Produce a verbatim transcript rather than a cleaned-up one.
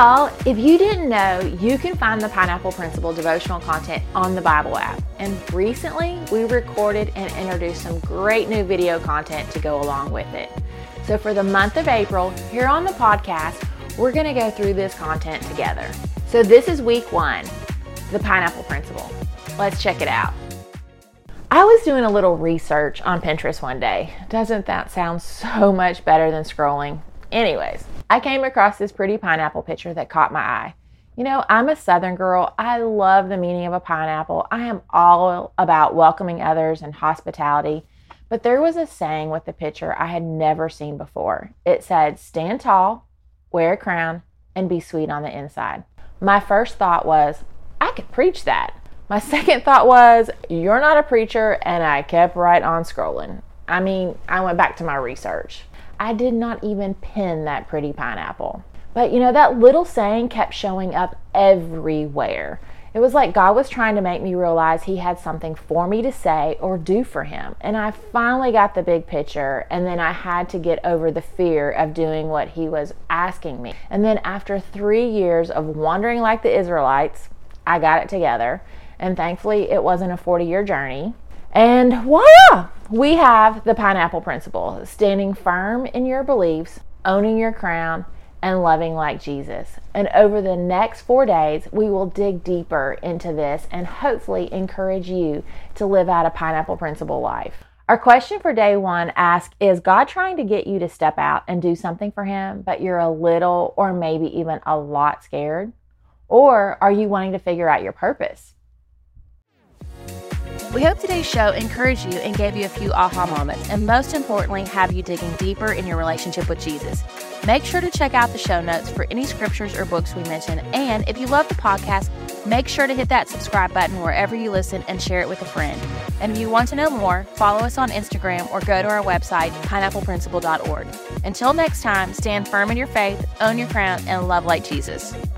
y'all, if you didn't know, you can find the Pineapple Principle devotional content on the Bible app. And recently, we recorded and introduced some great new video content to go along with it. So for the month of April, here on the podcast, we're going to go through this content together. So this is week one, the Pineapple Principle. Let's check it out. I was doing a little research on Pinterest one day. Doesn't that sound so much better than scrolling? Anyways, I came across this pretty pineapple picture that caught my eye. You know, I'm a Southern girl. I love the meaning of a pineapple. I am all about welcoming others and hospitality. But there was a saying with the picture I had never seen before. It said, stand tall, wear a crown, and be sweet on the inside. My first thought was, I could preach that. My second thought was, you're not a preacher, and I kept right on scrolling. I mean, I went back to my research. I did not even pin that pretty pineapple. But you know, that little saying kept showing up everywhere. It was like God was trying to make me realize he had something for me to say or do for him. And I finally got the big picture, and then I had to get over the fear of doing what he was asking me. And then after three years of wandering like the Israelites, I got it together. And thankfully, it wasn't a forty-year journey. And voila! We have the Pineapple Principle, standing firm in your beliefs, owning your crown, and loving like Jesus. And over the next four days, we will dig deeper into this and hopefully encourage you to live out a Pineapple Principle life. Our question for day one asks, is God trying to get you to step out and do something for him, but you're a little or maybe even a lot scared? Or are you wanting to figure out your purpose? We hope today's show encouraged you and gave you a few aha moments, and most importantly, have you digging deeper in your relationship with Jesus. Make sure to check out the show notes for any scriptures or books we mention, and if you love the podcast, make sure to hit that subscribe button wherever you listen and share it with a friend. And if you want to know more, follow us on Instagram or go to our website, pineapple principle dot org. Until next time, stand firm in your faith, own your crown, and love like Jesus.